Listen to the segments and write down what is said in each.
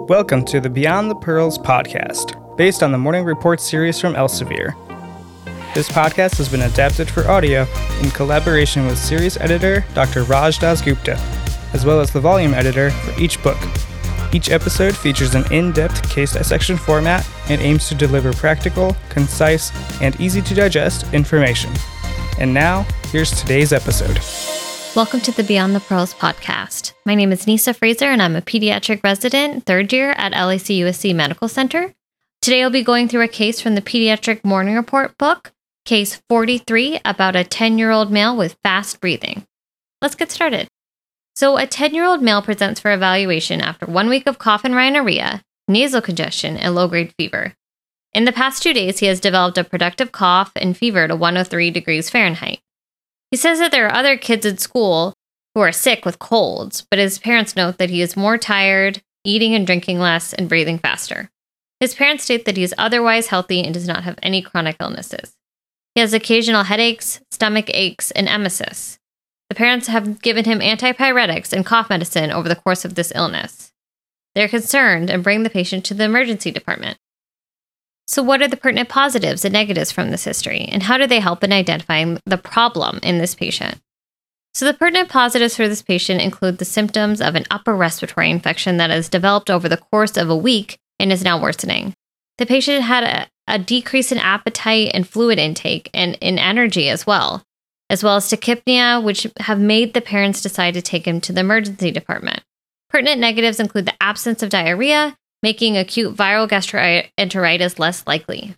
Welcome to the Beyond the Pearls podcast, based on the Morning Report series from Elsevier. This podcast has been adapted for audio in collaboration with series editor Dr. Raj Dasgupta, as well as the volume editor for each book. Each episode features an in-depth case dissection format and aims to deliver practical, concise, and easy-to-digest information. And now, here's today's episode. Welcome to the Beyond the Pearls podcast. My name is Nisa Fraser, and I'm a pediatric resident, third year at LAC USC Medical Center. Today, I'll be going through a case from the Pediatric Morning Report book, Case 43, about a 10-year-old male with fast breathing. Let's get started. So, a 10-year-old male presents for evaluation after 1 week of cough and rhinorrhea, nasal congestion, and low-grade fever. In the past 2 days, he has developed a productive cough and fever to 103 degrees Fahrenheit. He says that there are other kids at school who are sick with colds, but his parents note that he is more tired, eating and drinking less, and breathing faster. His parents state that he is otherwise healthy and does not have any chronic illnesses. He has occasional headaches, stomach aches, and emesis. The parents have given him antipyretics and cough medicine over the course of this illness. They are concerned and bring the patient to the emergency department. So what are the pertinent positives and negatives from this history, and how do they help in identifying the problem in this patient? So the pertinent positives for this patient include the symptoms of an upper respiratory infection that has developed over the course of a week and is now worsening. The patient had a decrease in appetite and fluid intake and in energy as well as tachypnea, which have made the parents decide to take him to the emergency department. Pertinent negatives include the absence of diarrhea, making acute viral gastroenteritis less likely.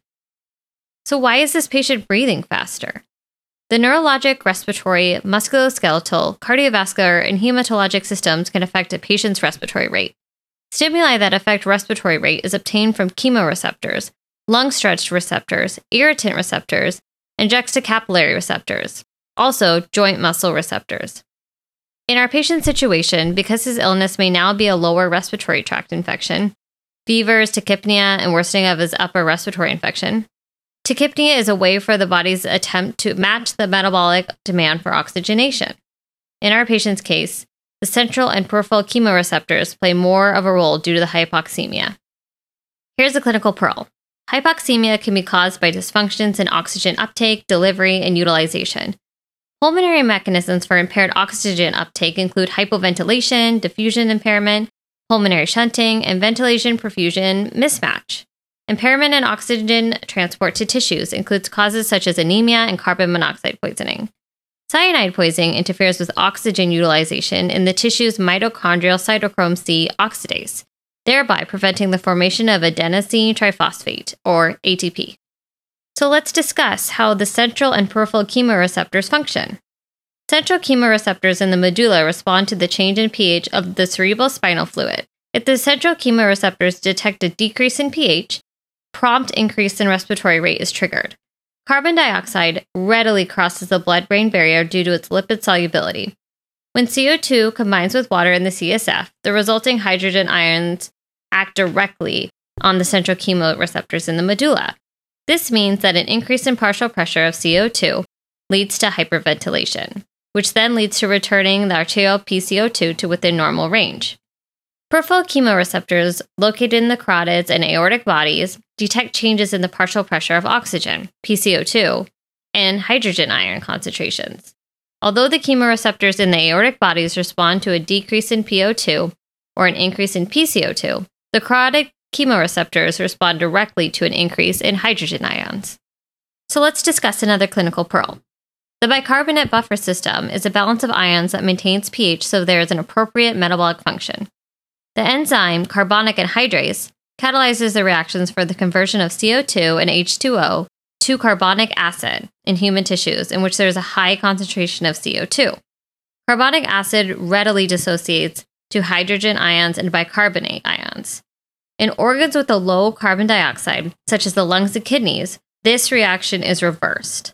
So why is this patient breathing faster? The neurologic, respiratory, musculoskeletal, cardiovascular, and hematologic systems can affect a patient's respiratory rate. Stimuli that affect respiratory rate is obtained from chemoreceptors, lung-stretched receptors, irritant receptors, and juxtacapillary receptors, also joint muscle receptors. In our patient's situation, because his illness may now be a lower respiratory tract infection, fevers, tachypnea, and worsening of his upper respiratory infection. Tachypnea is a way for the body's attempt to match the metabolic demand for oxygenation. In our patient's case, the central and peripheral chemoreceptors play more of a role due to the hypoxemia. Here's a clinical pearl. Hypoxemia can be caused by dysfunctions in oxygen uptake, delivery, and utilization. Pulmonary mechanisms for impaired oxygen uptake include hypoventilation, diffusion impairment, pulmonary shunting, and ventilation-perfusion mismatch. Impairment in oxygen transport to tissues includes causes such as anemia and carbon monoxide poisoning. Cyanide poisoning interferes with oxygen utilization in the tissue's mitochondrial cytochrome C oxidase, thereby preventing the formation of adenosine triphosphate, or ATP. So let's discuss how the central and peripheral chemoreceptors function. Central chemoreceptors in the medulla respond to the change in pH of the cerebrospinal fluid. If the central chemoreceptors detect a decrease in pH, prompt increase in respiratory rate is triggered. Carbon dioxide readily crosses the blood-brain barrier due to its lipid solubility. When CO2 combines with water in the CSF, the resulting hydrogen ions act directly on the central chemoreceptors in the medulla. This means that an increase in partial pressure of CO2 leads to hyperventilation, which then leads to returning the arterial PCO2 to within normal range. Peripheral chemoreceptors located in the carotids and aortic bodies detect changes in the partial pressure of oxygen, PCO2, and hydrogen ion concentrations. Although the chemoreceptors in the aortic bodies respond to a decrease in PO2 or an increase in PCO2, the carotid chemoreceptors respond directly to an increase in hydrogen ions. So let's discuss another clinical pearl. The bicarbonate buffer system is a balance of ions that maintains pH so there is an appropriate metabolic function. The enzyme carbonic anhydrase catalyzes the reactions for the conversion of CO2 and H2O to carbonic acid in human tissues in which there is a high concentration of CO2. Carbonic acid readily dissociates to hydrogen ions and bicarbonate ions. In organs with a low carbon dioxide, such as the lungs and kidneys, this reaction is reversed.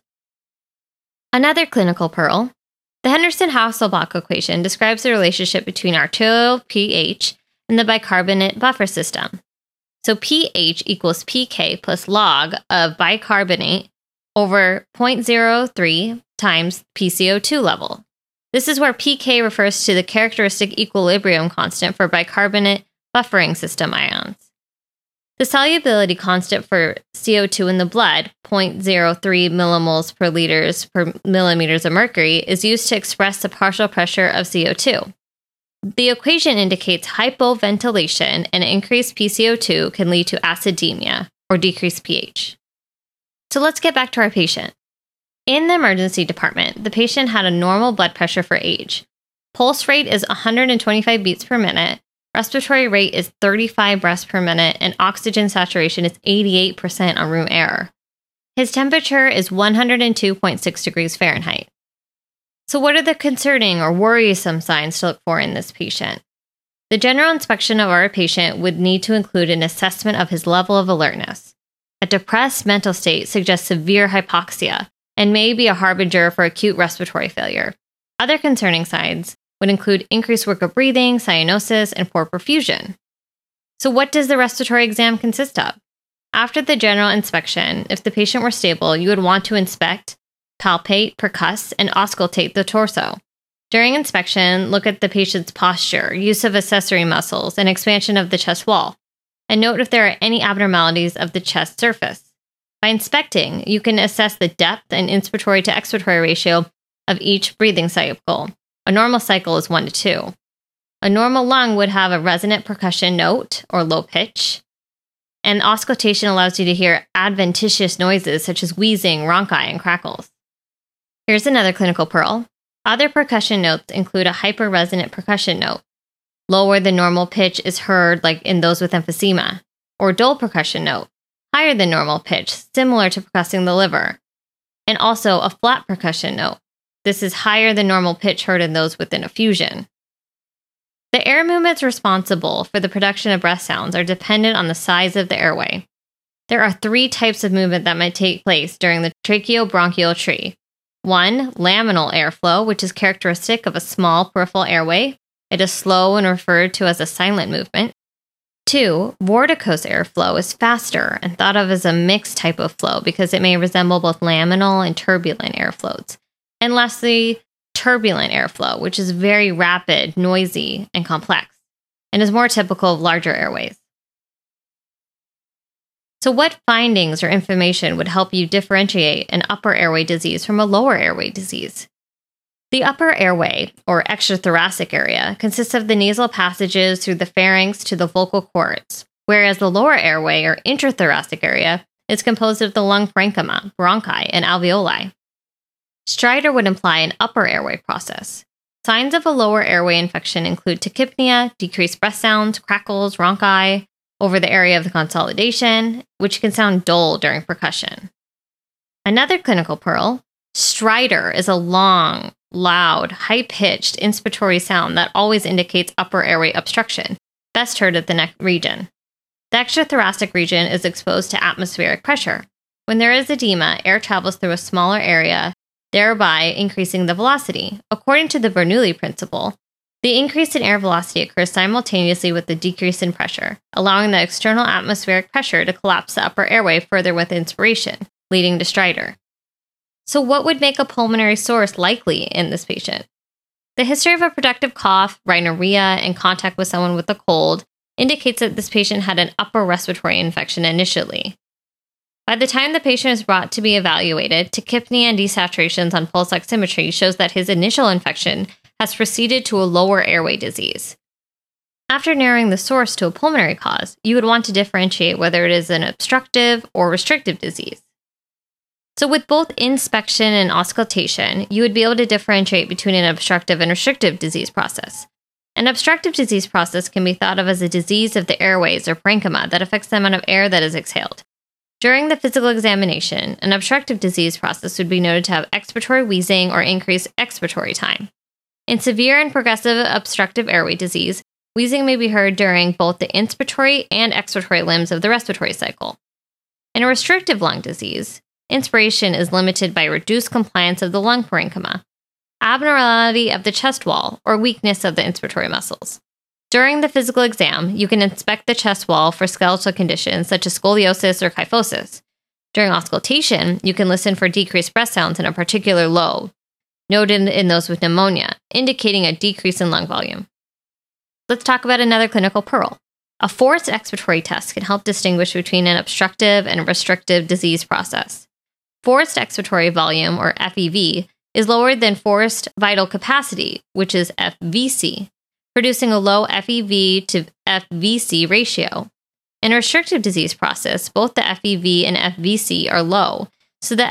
Another clinical pearl. The Henderson-Hasselbalch equation describes the relationship between arterial pH and the bicarbonate buffer system. So pH equals pK plus log of bicarbonate over 0.03 times PCO2 level. This is where pK refers to the characteristic equilibrium constant for bicarbonate buffering system ions. The solubility constant for CO2 in the blood, 0.03 millimoles per liters per millimeters of mercury, is used to express the partial pressure of CO2. The equation indicates hypoventilation, and increased PCO2 can lead to acidemia, or decreased pH. So let's get back to our patient. In the emergency department, the patient had a normal blood pressure for age. Pulse rate is 125 beats per minute, respiratory rate is 35 breaths per minute, and oxygen saturation is 88% on room air. His temperature is 102.6 degrees Fahrenheit. So what are the concerning or worrisome signs to look for in this patient? The general inspection of our patient would need to include an assessment of his level of alertness. A depressed mental state suggests severe hypoxia and may be a harbinger for acute respiratory failure. Other concerning signs would include increased work of breathing, cyanosis, and poor perfusion. So what does the respiratory exam consist of? After the general inspection, if the patient were stable, you would want to inspect, palpate, percuss, and auscultate the torso. During inspection, look at the patient's posture, use of accessory muscles, and expansion of the chest wall, and note if there are any abnormalities of the chest surface. By inspecting, you can assess the depth and inspiratory to expiratory ratio of each breathing cycle. A normal cycle is 1 to 2. A normal lung would have a resonant percussion note, or low pitch, and auscultation allows you to hear adventitious noises such as wheezing, rhonchi, and crackles. Here's another clinical pearl. Other percussion notes include a hyperresonant percussion note. Lower than normal pitch is heard like in those with emphysema, or dull percussion note, higher than normal pitch, similar to percussing the liver, and also a flat percussion note. This is higher than normal pitch heard in those with an effusion. The air movements responsible for the production of breath sounds are dependent on the size of the airway. There are 3 types of movement that might take place during the tracheobronchial tree. 1, laminal airflow, which is characteristic of a small peripheral airway. It is slow and referred to as a silent movement. 2, vorticose airflow is faster and thought of as a mixed type of flow because it may resemble both laminal and turbulent airflows. And lastly, turbulent airflow, which is very rapid, noisy, and complex, and is more typical of larger airways. So what findings or information would help you differentiate an upper airway disease from a lower airway disease? The upper airway, or extrathoracic area, consists of the nasal passages through the pharynx to the vocal cords, whereas the lower airway, or intrathoracic area, is composed of the lung parenchyma, bronchi, and alveoli. Stridor would imply an upper airway process. Signs of a lower airway infection include tachypnea, decreased breath sounds, crackles, rhonchi, over the area of the consolidation, which can sound dull during percussion. Another clinical pearl, stridor is a long, loud, high-pitched inspiratory sound that always indicates upper airway obstruction, best heard at the neck region. The extrathoracic region is exposed to atmospheric pressure. When there is edema, air travels through a smaller area, thereby increasing the velocity. According to the Bernoulli principle, the increase in air velocity occurs simultaneously with the decrease in pressure, allowing the external atmospheric pressure to collapse the upper airway further with inspiration, leading to stridor. So what would make a pulmonary source likely in this patient? The history of a productive cough, rhinorrhea, and contact with someone with a cold indicates that this patient had an upper respiratory infection initially. By the time the patient is brought to be evaluated, tachypnea and desaturations on pulse oximetry shows that his initial infection has proceeded to a lower airway disease. After narrowing the source to a pulmonary cause, you would want to differentiate whether it is an obstructive or restrictive disease. So with both inspection and auscultation, you would be able to differentiate between an obstructive and restrictive disease process. An obstructive disease process can be thought of as a disease of the airways or parenchyma that affects the amount of air that is exhaled. During the physical examination, an obstructive disease process would be noted to have expiratory wheezing or increased expiratory time. In severe and progressive obstructive airway disease, wheezing may be heard during both the inspiratory and expiratory limbs of the respiratory cycle. In a restrictive lung disease, inspiration is limited by reduced compliance of the lung parenchyma, abnormality of the chest wall, or weakness of the inspiratory muscles. During the physical exam, you can inspect the chest wall for skeletal conditions such as scoliosis or kyphosis. During auscultation, you can listen for decreased breath sounds in a particular lobe, noted in those with pneumonia, indicating a decrease in lung volume. Let's talk about another clinical pearl. A forced expiratory test can help distinguish between an obstructive and a restrictive disease process. Forced expiratory volume, or FEV, is lower than forced vital capacity, which is FVC, producing a low FEV to FVC ratio. In a restrictive disease process, both the FEV and FVC are low, so the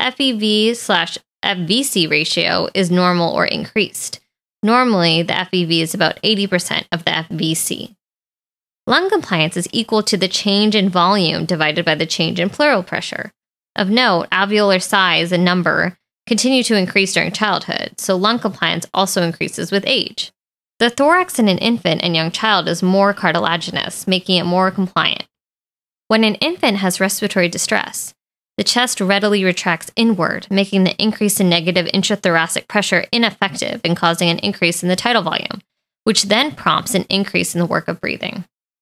FEV/FVC ratio is normal or increased. Normally, the FEV is about 80% of the FVC. Lung compliance is equal to the change in volume divided by the change in pleural pressure. Of note, alveolar size and number continue to increase during childhood, so lung compliance also increases with age. The thorax in an infant and young child is more cartilaginous, making it more compliant. When an infant has respiratory distress, the chest readily retracts inward, making the increase in negative intrathoracic pressure ineffective and causing an increase in the tidal volume, which then prompts an increase in the work of breathing.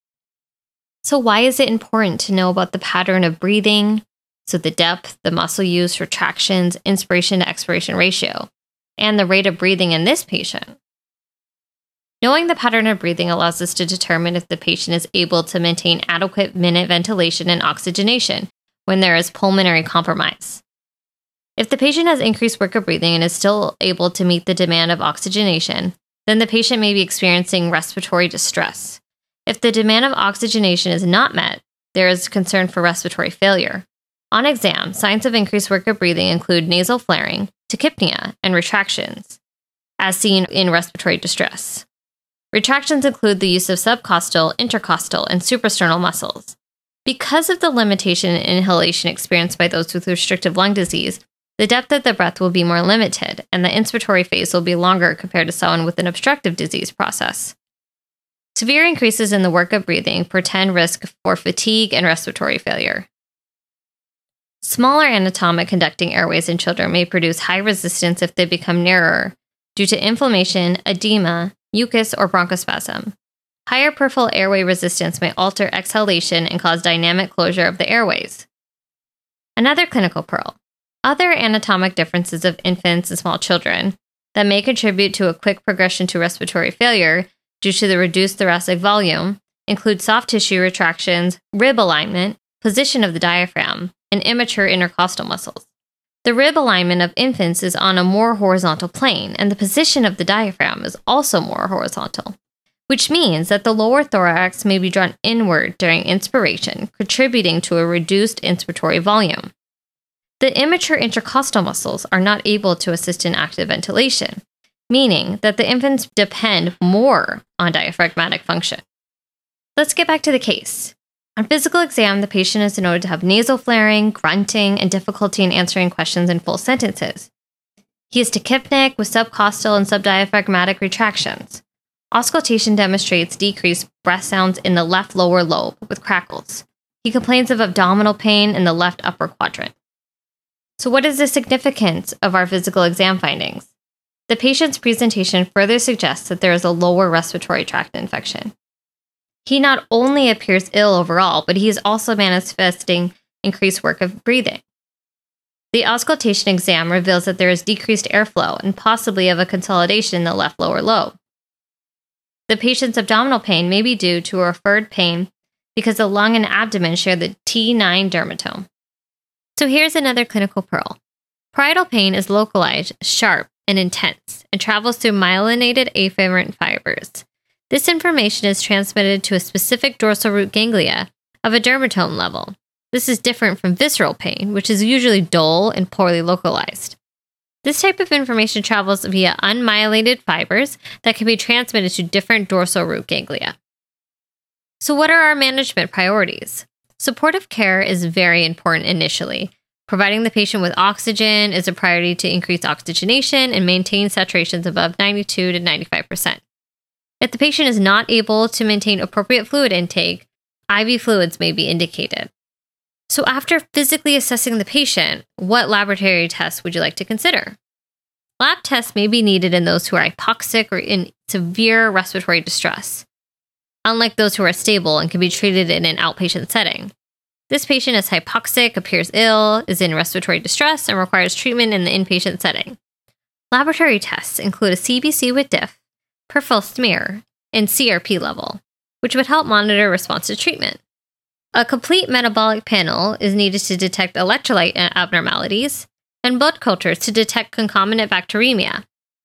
So why is it important to know about the pattern of breathing? So the depth, the muscle use, retractions, inspiration to expiration ratio, and the rate of breathing in this patient. Knowing the pattern of breathing allows us to determine if the patient is able to maintain adequate minute ventilation and oxygenation when there is pulmonary compromise. If the patient has increased work of breathing and is still able to meet the demand of oxygenation, then the patient may be experiencing respiratory distress. If the demand of oxygenation is not met, there is concern for respiratory failure. On exam, signs of increased work of breathing include nasal flaring, tachypnea, and retractions, as seen in respiratory distress. Retractions include the use of subcostal, intercostal, and suprasternal muscles. Because of the limitation in inhalation experienced by those with restrictive lung disease, the depth of the breath will be more limited, and the inspiratory phase will be longer compared to someone with an obstructive disease process. Severe increases in the work of breathing portend risk for fatigue and respiratory failure. Smaller anatomic conducting airways in children may produce high resistance if they become narrower due to inflammation, edema, mucus, or bronchospasm. Higher peripheral airway resistance may alter exhalation and cause dynamic closure of the airways. Another clinical pearl. Other anatomic differences of infants and small children that may contribute to a quick progression to respiratory failure due to the reduced thoracic volume include soft tissue retractions, rib alignment, position of the diaphragm, and immature intercostal muscles. The rib alignment of infants is on a more horizontal plane, and the position of the diaphragm is also more horizontal, which means that the lower thorax may be drawn inward during inspiration, contributing to a reduced inspiratory volume. The immature intercostal muscles are not able to assist in active ventilation, meaning that the infants depend more on diaphragmatic function. Let's get back to the case. On physical exam, the patient is noted to have nasal flaring, grunting, and difficulty in answering questions in full sentences. He is tachypnic with subcostal and subdiaphragmatic retractions. Auscultation demonstrates decreased breath sounds in the left lower lobe with crackles. He complains of abdominal pain in the left upper quadrant. So what is the significance of our physical exam findings? The patient's presentation further suggests that there is a lower respiratory tract infection. He not only appears ill overall, but he is also manifesting increased work of breathing. The auscultation exam reveals that there is decreased airflow and possibly of a consolidation in the left lower lobe. The patient's abdominal pain may be due to a referred pain because the lung and abdomen share the T9 dermatome. So here's another clinical pearl. Parietal pain is localized, sharp, and intense, and travels through myelinated afferent fibers. This information is transmitted to a specific dorsal root ganglia of a dermatome level. This is different from visceral pain, which is usually dull and poorly localized. This type of information travels via unmyelinated fibers that can be transmitted to different dorsal root ganglia. So what are our management priorities? Supportive care is very important initially. Providing the patient with oxygen is a priority to increase oxygenation and maintain saturations above 92 to 95%. If the patient is not able to maintain appropriate fluid intake, IV fluids may be indicated. So after physically assessing the patient, what laboratory tests would you like to consider? Lab tests may be needed in those who are hypoxic or in severe respiratory distress, unlike those who are stable and can be treated in an outpatient setting. This patient is hypoxic, appears ill, is in respiratory distress, and requires treatment in the inpatient setting. Laboratory tests include a CBC with diff, peripheral smear, and CRP level, which would help monitor response to treatment. A complete metabolic panel is needed to detect electrolyte abnormalities, and blood cultures to detect concomitant bacteremia.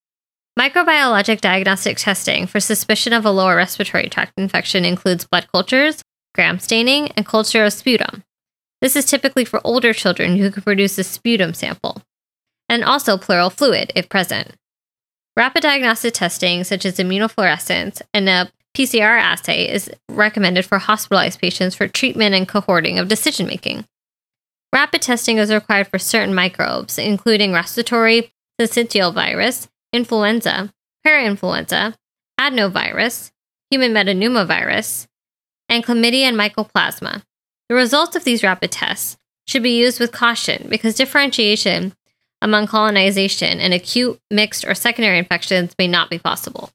Microbiologic diagnostic testing for suspicion of a lower respiratory tract infection includes blood cultures, gram staining, and culture of sputum. This is typically for older children who can produce a sputum sample, and also pleural fluid if present. Rapid diagnostic testing, such as immunofluorescence and a PCR assay, is recommended for hospitalized patients for treatment and cohorting of decision-making. Rapid testing is required for certain microbes, including respiratory syncytial virus, influenza, parainfluenza, adenovirus, human metapneumovirus, and chlamydia and mycoplasma. The results of these rapid tests should be used with caution because differentiation among colonization and acute, mixed, or secondary infections may not be possible.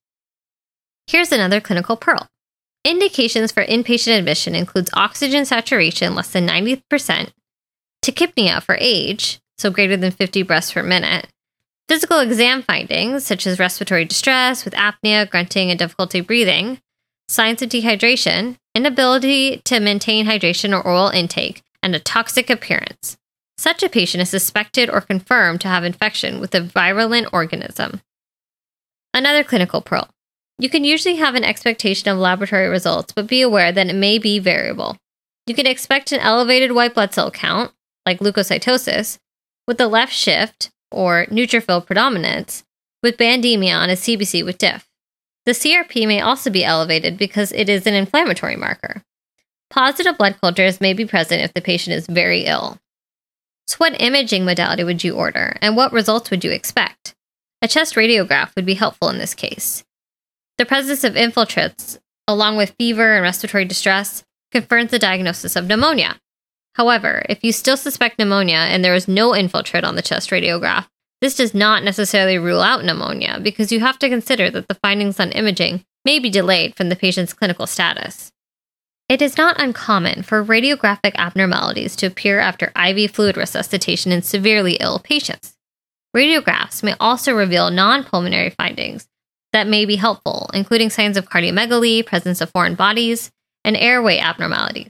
Here's another clinical pearl. Indications for inpatient admission includes oxygen saturation less than 90%, tachypnea for age, so greater than 50 breaths per minute, physical exam findings such as respiratory distress with apnea, grunting, and difficulty breathing, signs of dehydration, inability to maintain hydration or oral intake, and a toxic appearance. Such a patient is suspected or confirmed to have infection with a virulent organism. Another clinical pearl. You can usually have an expectation of laboratory results, but be aware that it may be variable. You can expect an elevated white blood cell count, like leukocytosis, with the left shift, or neutrophil predominance, with bandemia on a CBC with diff. The CRP may also be elevated because it is an inflammatory marker. Positive blood cultures may be present if the patient is very ill. So what imaging modality would you order, and what results would you expect? A chest radiograph would be helpful in this case. The presence of infiltrates, along with fever and respiratory distress, confirms the diagnosis of pneumonia. However, if you still suspect pneumonia and there is no infiltrate on the chest radiograph, this does not necessarily rule out pneumonia because you have to consider that the findings on imaging may be delayed from the patient's clinical status. It is not uncommon for radiographic abnormalities to appear after IV fluid resuscitation in severely ill patients. Radiographs may also reveal non-pulmonary findings that may be helpful, including signs of cardiomegaly, presence of foreign bodies, and airway abnormalities.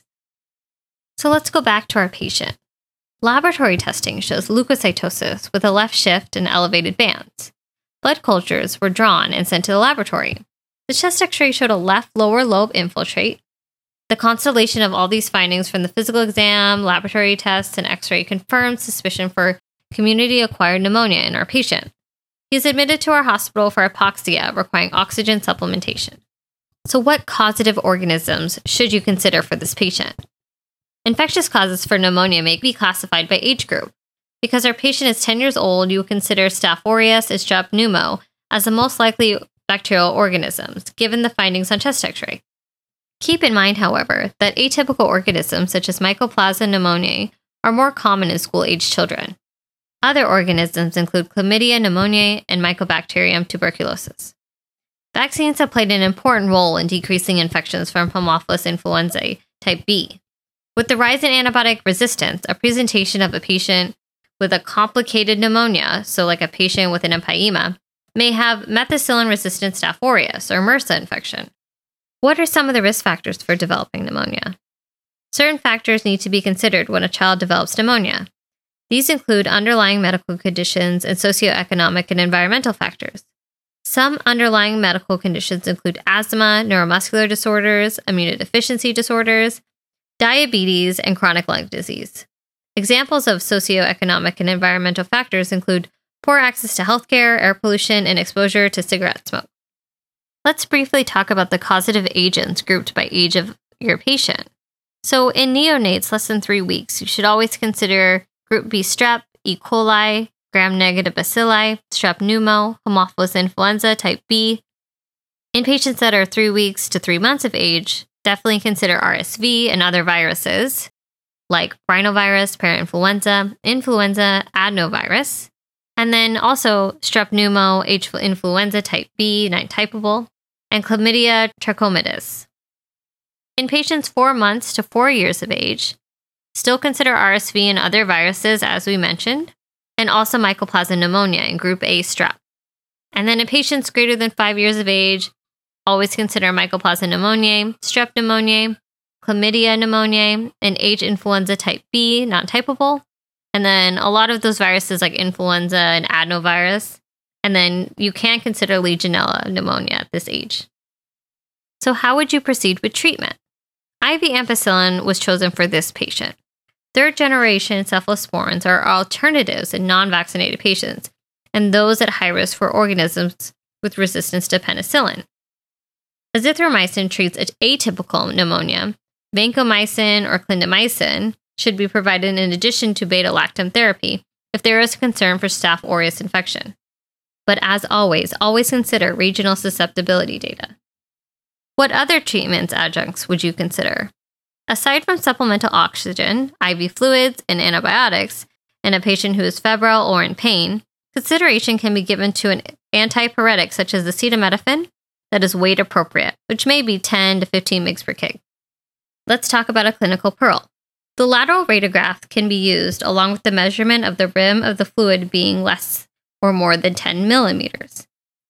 So let's go back to our patient. Laboratory testing shows leukocytosis with a left shift and elevated bands. Blood cultures were drawn and sent to the laboratory. The chest x-ray showed a left lower lobe infiltrate. The constellation of all these findings from the physical exam, laboratory tests, and x-ray confirmed suspicion for community-acquired pneumonia in our patient. He is admitted to our hospital for hypoxia requiring oxygen supplementation. So what causative organisms should you consider for this patient? Infectious causes for pneumonia may be classified by age group. Because our patient is 10 years old, you would consider Staph aureus and Strep pneumo as the most likely bacterial organisms, given the findings on chest x-ray. Keep in mind, however, that atypical organisms such as Mycoplasma pneumoniae are more common in school-aged children. Other organisms include Chlamydia pneumoniae and Mycobacterium tuberculosis. Vaccines have played an important role in decreasing infections from Haemophilus influenzae type B. With the rise in antibiotic resistance, a presentation of a patient with a complicated pneumonia, so like a patient with an empyema, may have methicillin-resistant Staph aureus or MRSA infection. What are some of the risk factors for developing pneumonia? Certain factors need to be considered when a child develops pneumonia. These include underlying medical conditions and socioeconomic and environmental factors. Some underlying medical conditions include asthma, neuromuscular disorders, immunodeficiency disorders, diabetes, and chronic lung disease. Examples of socioeconomic and environmental factors include poor access to healthcare, air pollution, and exposure to cigarette smoke. Let's briefly talk about the causative agents grouped by age of your patient. So in neonates less than 3 weeks, you should always consider Group B strep, E. coli, gram-negative bacilli, strep pneumo, Haemophilus influenza type B. In patients that are 3 weeks to 3 months of age, definitely consider RSV and other viruses like rhinovirus, parainfluenza, influenza, adenovirus, and then also strep pneumo, H. influenza type B, non-typable, and chlamydia trachomatis. In patients 4 months to 4 years of age, still consider RSV and other viruses as we mentioned, and also Mycoplasma pneumonia in Group A strep. And then in patients greater than 5 years of age, Always consider Mycoplasma pneumoniae, strep pneumoniae, chlamydia pneumoniae, and H. influenza type B, not typable. And then a lot of those viruses like influenza and adenovirus. And then you can consider Legionella pneumonia at this age. So how would you proceed with treatment? IV ampicillin was chosen for this patient. Third-generation cephalosporins are alternatives in non-vaccinated patients and those at high risk for organisms with resistance to penicillin. Azithromycin treats atypical pneumonia. Vancomycin or clindamycin should be provided in addition to beta-lactam therapy if there is concern for Staph aureus infection. But as always consider regional susceptibility data. What other treatments adjuncts would you consider? Aside from supplemental oxygen, IV fluids, and antibiotics, in a patient who is febrile or in pain, consideration can be given to an antipyretic such as acetaminophen that is weight appropriate, which may be 10 to 15 mg per kg. Let's talk about a clinical pearl. The lateral radiograph can be used along with the measurement of the rim of the fluid being less or more than 10 millimeters.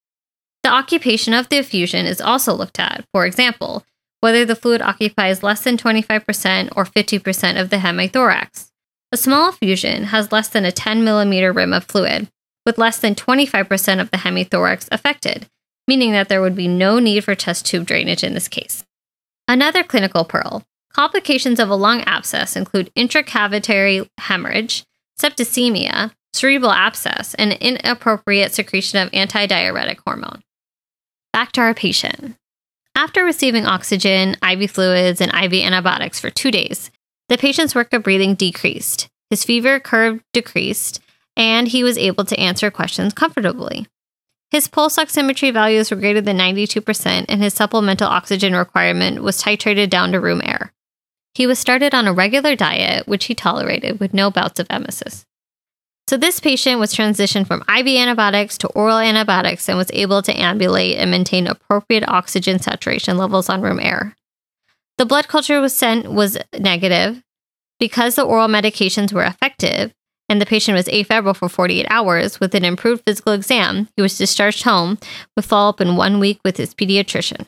The occupation of the effusion is also looked at. For example, whether the fluid occupies less than 25% or 50% of the hemithorax. A small effusion has less than a 10 millimeter rim of fluid, with less than 25% of the hemithorax affected, meaning that there would be no need for chest tube drainage in this case. Another clinical pearl. Complications of a lung abscess include intracavitary hemorrhage, septicemia, cerebral abscess, and inappropriate secretion of antidiuretic hormone. Back to our patient. After receiving oxygen, IV fluids, and IV antibiotics for 2 days, the patient's work of breathing decreased, his fever curve decreased, and he was able to answer questions comfortably. His pulse oximetry values were greater than 92%, and his supplemental oxygen requirement was titrated down to room air. He was started on a regular diet, which he tolerated with no bouts of emesis. So this patient was transitioned from IV antibiotics to oral antibiotics and was able to ambulate and maintain appropriate oxygen saturation levels on room air. The blood culture was negative. Because the oral medications were effective and the patient was afebrile for 48 hours with an improved physical exam, he was discharged home with follow-up in 1 week with his pediatrician.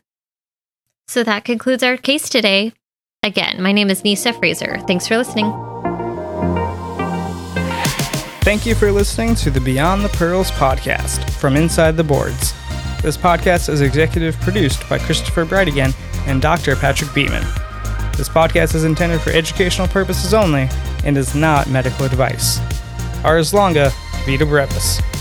So that concludes our case today. Again, my name is Nisa Fraser. Thanks for listening. Thank you for listening to the Beyond the Pearls podcast from Inside the Boards. This podcast is executive produced by Christopher Brightigan and Dr. Patrick Beeman. This podcast is intended for educational purposes only and is not medical advice. Ars longa, vita brevis.